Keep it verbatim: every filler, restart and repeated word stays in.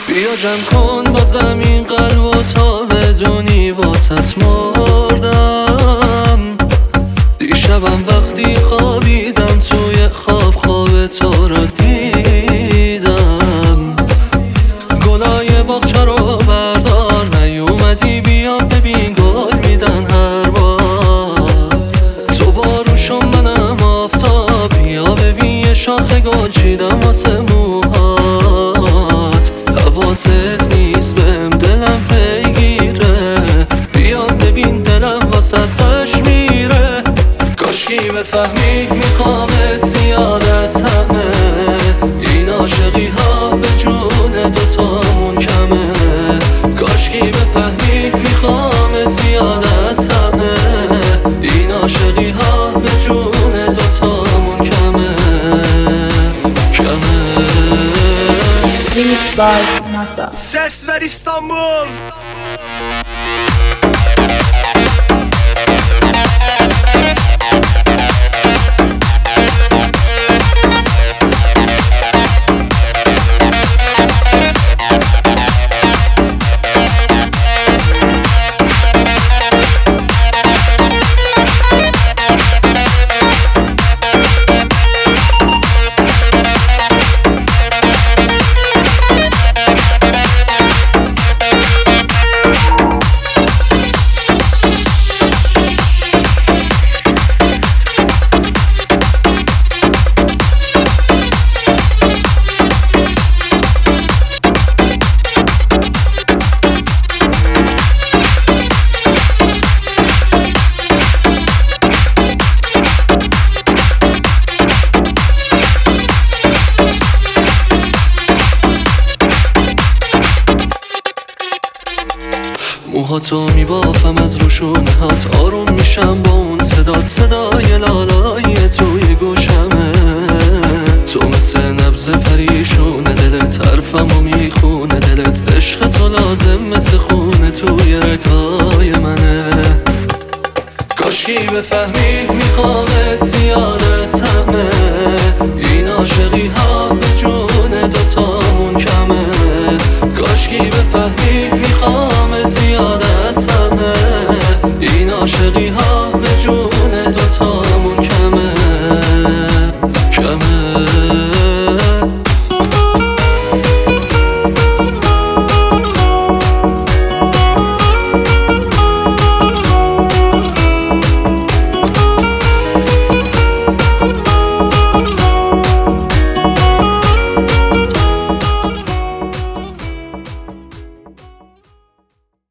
بیا جمع کن با زمین قلب و تا بدونی واسط مردم. دیشبم وقتی خوابیدم توی خواب خواب تو را دیدم. گلای باغچه رو بردار نیومدی بیا ببین گل میدن هر بار. تو باروشم منم آفتاب بیا ببین یه شاخه گل چیدم واسه موهات. حواست نیست بهم دلم پیگیره بیا ببین دلم واسه قش میره. کاشکی بفهمی میخوامت زیاد از همه این عاشقی ها به جون دوتامون کمه. کاشکی بفهمی میخوامت زیاد از همه این عاشقی ها به جون دوتامون کمه کمه. Remix by NASA. Ses ver İstanbul. موهاتو میبافم از روشونهات آروم میشم با اون صدات. صدای لالایی توی گوشمه. تو مثل نبض پریشونه دلت حرفمو میخونه دلت. عشق تو لازم مثل خونه توی رگای منه. کاشکی بفهمی میخوامت زیاد از همه این عاشقی ها به جون دوتامون کمه. کاشکی بفهمی میخوامت زیاد از همه این عاشقی